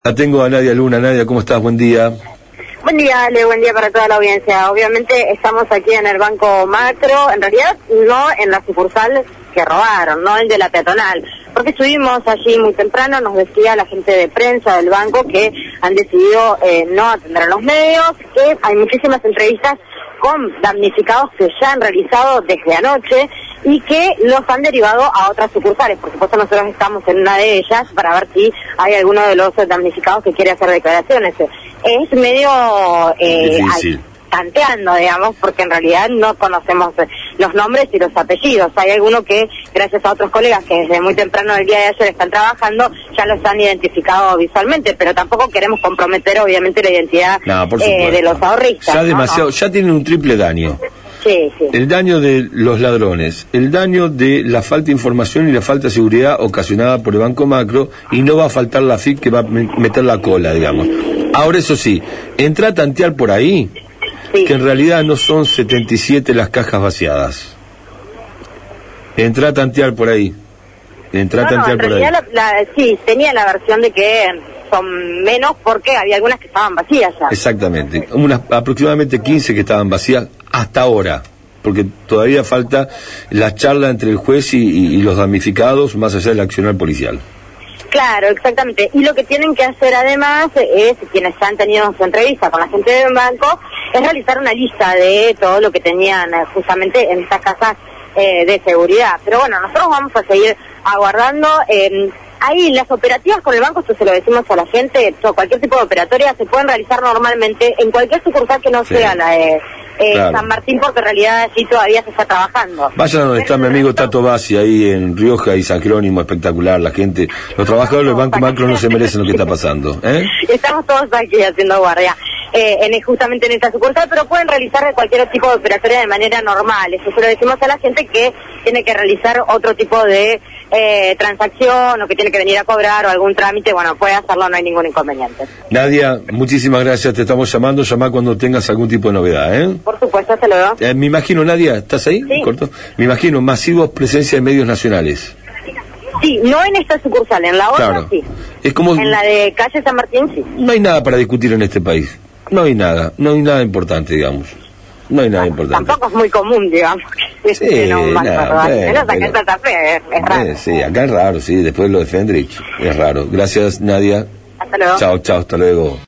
La tengo a Nadia Luna. Nadia, ¿cómo estás? Buen día. Buen día, Ale, buen día para toda la audiencia. Obviamente estamos aquí en el Banco Macro, en realidad no en la sucursal que robaron, no el de la peatonal, porque estuvimos allí muy temprano, nos decía la gente de prensa del banco que han decidido no atender a los medios, que hay muchísimas entrevistas con damnificados que ya han realizado desde anoche y que los han derivado a otras sucursales. Por supuesto, nosotros estamos en una de ellas para ver si hay alguno de los damnificados que quiere hacer declaraciones. Es medio difícil, tanteando, digamos, porque en realidad no conocemos los nombres y los apellidos. Hay algunos que, gracias a otros colegas que desde muy temprano del día de ayer están trabajando, ya los han identificado visualmente, pero tampoco queremos comprometer, obviamente, la identidad de los ahorristas. Ya demasiado, ya tienen un triple daño. Sí, sí. El daño de los ladrones, el daño de la falta de información y la falta de seguridad ocasionada por el Banco Macro, y no va a faltar la FIC que va a meter la cola, digamos. Ahora, eso sí, entra a tantear por ahí, sí, que en realidad no son 77 las cajas vaciadas. Entra a tantear por ahí. Entra a tantear por ahí. Sí, tenía la versión de que son menos porque había algunas que estaban vacías ya. Exactamente, aproximadamente 15 que estaban vacías hasta ahora, porque todavía falta la charla entre el juez y los damnificados, más allá del accionar policial. Claro, exactamente. Y lo que tienen que hacer además es, quienes han tenido su entrevista con la gente del banco, es realizar una lista de todo lo que tenían justamente en estas casas de seguridad. Pero bueno, nosotros vamos a seguir aguardando. Ahí las operativas con el banco, esto se lo decimos a la gente, cualquier tipo de operatoria se pueden realizar normalmente en cualquier sucursal que no sea la de claro, San Martín, porque en realidad sí todavía se está trabajando. Vayan a donde está mi amigo Tato Bassi, ahí en Rioja y San Jerónimo, espectacular, la gente, los trabajadores del Banco Macro no se merecen lo que está pasando. Estamos todos aquí haciendo guardia. Justamente en esta sucursal, pero pueden realizar cualquier tipo de operatoria de manera normal. Eso se lo decimos a la gente que tiene que realizar otro tipo de transacción o que tiene que venir a cobrar o algún trámite. Bueno, puede hacerlo, no hay ningún inconveniente. Nadia, muchísimas gracias, te estamos llamando, llama cuando tengas algún tipo de novedad. Por supuesto, hasta luego. Me imagino, Nadia, ¿estás ahí? Sí. ¿Corto? Me imagino masivos presencia de medios nacionales. Sí, no en esta sucursal, en la otra claro, sí. Es como... En la de calle San Martín sí. No hay nada para discutir en este país. No hay nada importante, digamos. No hay nada importante. Tampoco es muy común, digamos. Sí, menos acá en Santa Fe, es raro. Sí, acá es raro, sí, después lo de Fendrich, es raro. Gracias, Nadia. Hasta luego. Chao, hasta luego.